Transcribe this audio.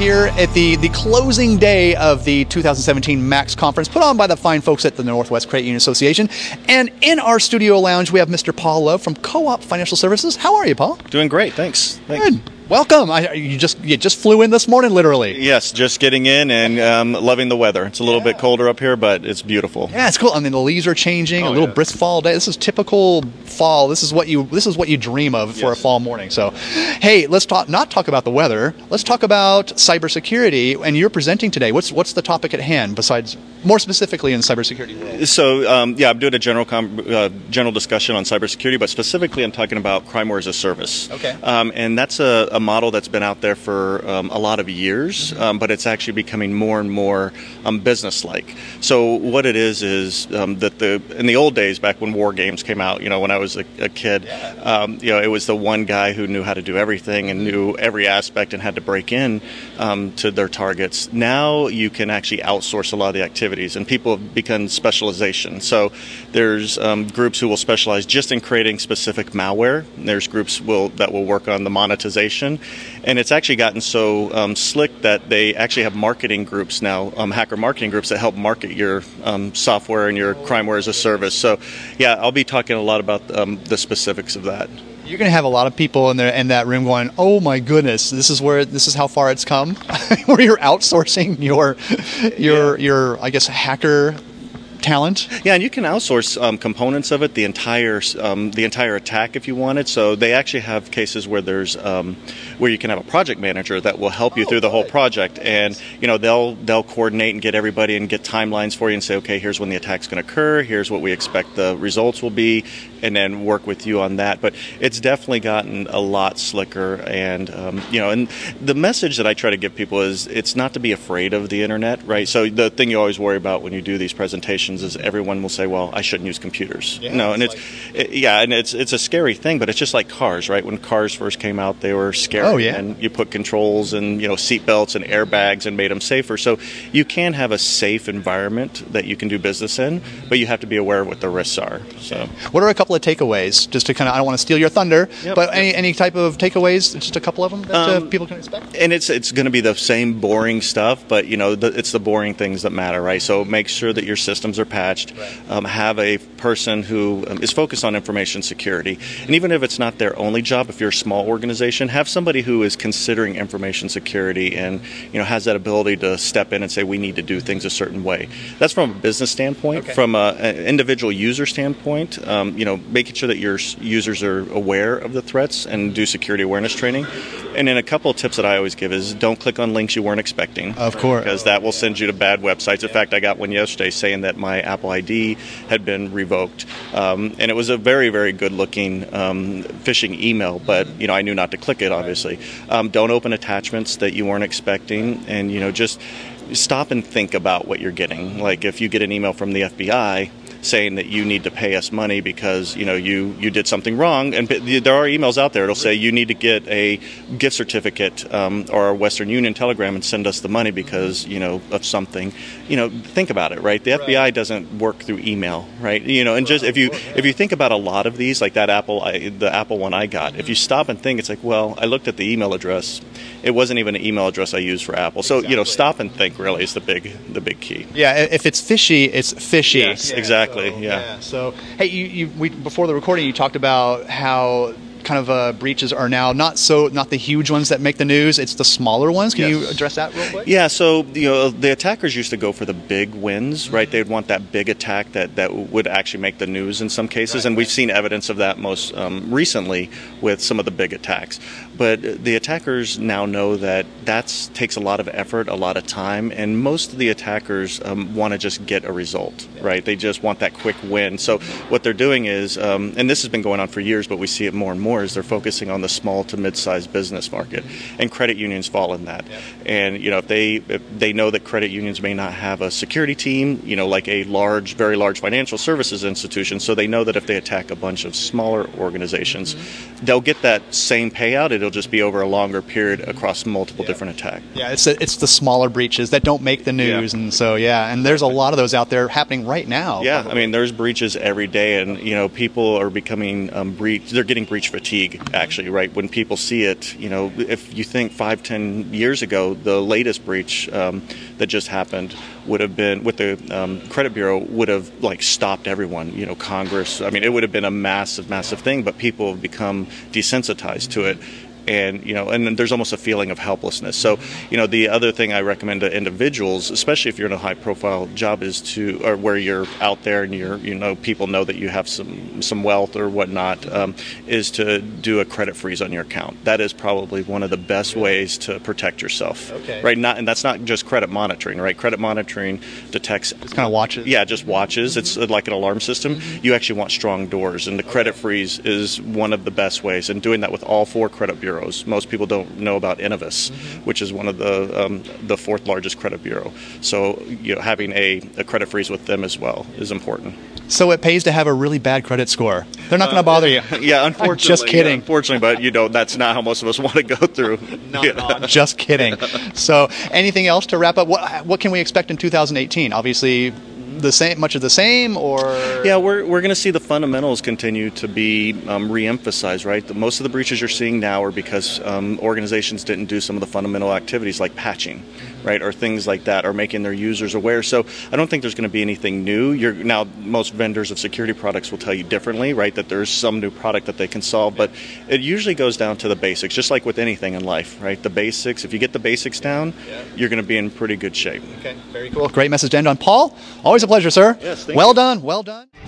here at the closing day of the 2017 MAX conference put on by the fine folks at the Northwest Credit Union Association. And in our studio lounge, we have Mr. Paul Love from Co-op Financial Services. How are you, Paul? Doing great, thanks. Good. Welcome. You just flew in this morning, literally. Yes, just getting in and loving the weather. It's a little bit colder up here, but it's beautiful. Yeah, it's cool. I mean, the leaves are changing. A little brisk fall day. This is typical fall. This is what you dream of for a fall morning. So, hey, let's not talk about the weather. Let's talk about cybersecurity. And you're presenting today. What's the topic at hand? Besides, more specifically in cybersecurity world? So, I'm doing a general discussion on cybersecurity, but specifically, I'm talking about Crimeware as a service. Okay. And that's a model that's been out there for a lot of years, but it's actually becoming more and more business-like. So what it is that in the old days, back when war games came out, when I was a kid, it was the one guy who knew how to do everything and knew every aspect and had to break in to their targets. Now you can actually outsource a lot of the activities, and people have begun specialization. So there's groups who will specialize just in creating specific malware. There's groups that will work on the monetization. And it's actually gotten so slick that they actually have marketing groups now, hacker marketing groups that help market your software and your Crimeware as a service. So, yeah, I'll be talking a lot about the specifics of that. You're going to have a lot of people in that room going, "Oh my goodness, this is how far it's come," where you're outsourcing your I guess hacker talent. Yeah, and you can outsource components of it, the entire attack if you wanted. So they actually have cases where there's where you can have a project manager that will help you through the whole project, and they'll coordinate and get everybody and get timelines for you and say, okay, here's when the attack's going to occur, here's what we expect the results will be, and then work with you on that. But it's definitely gotten a lot slicker, and and the message that I try to give people is it's not to be afraid of the internet, right? So the thing you always worry about when you do these presentations is everyone will say, well, I shouldn't use computers. Yeah, no, and it's a scary thing, but it's just like cars, right? When cars first came out, they were scary. Oh, yeah. And you put controls and seat belts and airbags and made them safer. So you can have a safe environment that you can do business in, but you have to be aware of what the risks are. So, what are a couple of takeaways? Just to I don't want to steal your thunder, but any type of takeaways? Just a couple of them that people can expect. And it's going to be the same boring stuff, but it's the boring things that matter, right? So make sure that your systems are patched. Right. Have a person who is focused on information security, and even if it's not their only job, if you're a small organization, have somebody who is considering information security and has that ability to step in and say we need to do things a certain way. That's from a business standpoint. Okay. From an individual user standpoint, making sure that your users are aware of the threats and do security awareness training. And then a couple of tips that I always give is don't click on links you weren't expecting. Of course. Because that will send you to bad websites. In fact, I got one yesterday saying that my Apple ID had been revoked. And it was a very, very good-looking phishing email, but I knew not to click it, obviously. Don't open attachments that you weren't expecting, and just stop and think about what you're getting. Like if you get an email from the FBI saying that you need to pay us money because you did something wrong, and there are emails out there. It'll say you need to get a gift certificate or a Western Union telegram and send us the money because of something. Think about it, right? The FBI doesn't work through email, right? And just if you think about a lot of these, like that the Apple one I got, if you stop and think, it's like, well, I looked at the email address. It wasn't even an email address I used for Apple. So stop and think really is the big key. Yeah, if it's fishy, it's fishy. Yes, exactly. Yeah. So, hey, we before the recording, you talked about how kind of breaches are now not the huge ones that make the news. It's the smaller ones. Can you address that real quick? Yeah. So the attackers used to go for the big wins, right? They'd want that big attack that would actually make the news in some cases, and we've seen evidence of that most recently with some of the big attacks. But the attackers now know that takes a lot of effort, a lot of time, and most of the attackers want to just get a result, right? They just want that quick win. So what they're doing is, and this has been going on for years, but we see it more and more, is they're focusing on the small to mid-sized business market, and credit unions fall in that. And if they know that credit unions may not have a security team, like a very large financial services institution, so they know that if they attack a bunch of smaller organizations, they'll get that same payout. It'll just be over a longer period across multiple different attacks. Yeah, it's the smaller breaches that don't make the news, and so and there's a lot of those out there happening right now. Yeah, probably. I mean, there's breaches every day, and people are becoming they're getting breach fatigue. fatigue, actually, right? When people see it, if you think 5-10 years ago, the latest breach that just happened would have been with the credit bureau would have stopped everyone, Congress. I mean, it would have been a massive thing, but people have become desensitized to it. And and there's almost a feeling of helplessness. So, the other thing I recommend to individuals, especially if you're in a high-profile job, or where you're out there and people know that you have some wealth or whatnot, is to do a credit freeze on your account. That is probably one of the best ways to protect yourself. Okay. Right. And that's not just credit monitoring. Right. Credit monitoring detects. It's kind of watches. Yeah, just watches. It's like an alarm system. You actually want strong doors, and the credit freeze is one of the best ways. And doing that with all 4 credit bureaus. Most people don't know about Innovis, which is one of the 4th largest credit bureau. So having a credit freeze with them as well is important. So it pays to have a really bad credit score. They're not going to bother you. Yeah, unfortunately. Just kidding. Yeah, unfortunately, but that's not how most of us want to go through. Not. Just kidding. So anything else to wrap up? What can we expect in 2018? Obviously, much of the same, or yeah, we're going to see the fundamentals continue to be re-emphasized, right? Most of the breaches you're seeing now are because organizations didn't do some of the fundamental activities like patching, right, or things like that, or making their users aware. So I don't think there's going to be anything new. Now most vendors of security products will tell you differently, right? That there's some new product that they can solve, but it usually goes down to the basics, just like with anything in life, right? The basics. If you get the basics down, you're going to be in pretty good shape. Okay, very cool. Great message to end on, Paul. Always a pleasure, sir. Yes, well done.